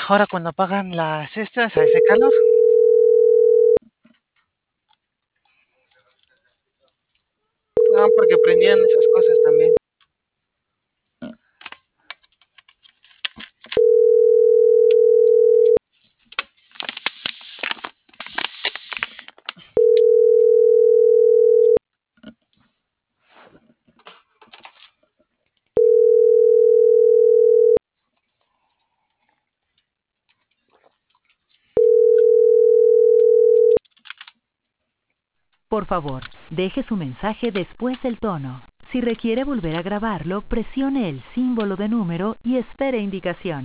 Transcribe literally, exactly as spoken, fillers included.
ahora cuando apagan las estas, hace calor. No, porque prendían esas cosas también. Por favor, deje su mensaje después del tono. Si requiere volver a grabarlo, presione el símbolo de número y espere indicaciones.